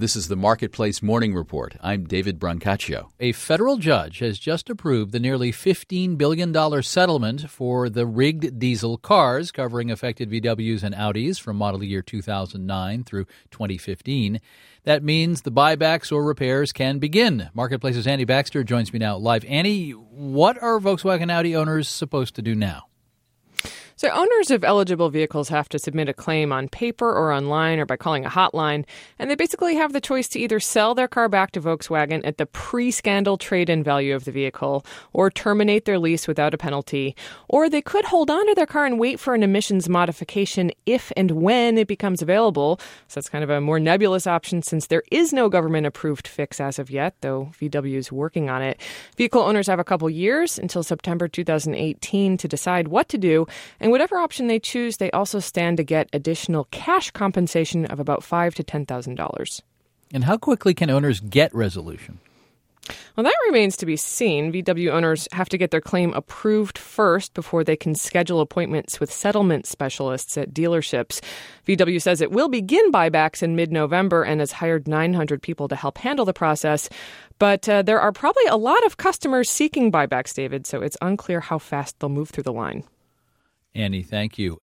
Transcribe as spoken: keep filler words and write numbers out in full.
This is the Marketplace Morning Report. I'm David Brancaccio. A federal judge has just approved the nearly fifteen billion dollars settlement for the rigged diesel cars covering affected V Ws and Audis from model year two thousand nine through twenty fifteen. That means the buybacks or repairs can begin. Marketplace's Annie Baxter joins me now live. Annie, what are Volkswagen Audi owners supposed to do now? So owners of eligible vehicles have to submit a claim on paper or online or by calling a hotline, and they basically have the choice to either sell their car back to Volkswagen at the pre-scandal trade-in value of the vehicle or terminate their lease without a penalty, or they could hold on to their car and wait for an emissions modification if and when it becomes available. So that's kind of a more nebulous option since there is no government-approved fix as of yet, though V W is working on it. Vehicle owners have a couple years until September two thousand eighteen to decide what to do, and whatever option they choose, they also stand to get additional cash compensation of about five thousand to ten thousand dollars. And how quickly can owners get resolution? Well, that remains to be seen. V W owners have to get their claim approved first before they can schedule appointments with settlement specialists at dealerships. V W says it will begin buybacks in mid-November and has hired nine hundred people to help handle the process. But uh, there are probably a lot of customers seeking buybacks, David, so it's unclear how fast they'll move through the line. Annie, thank you.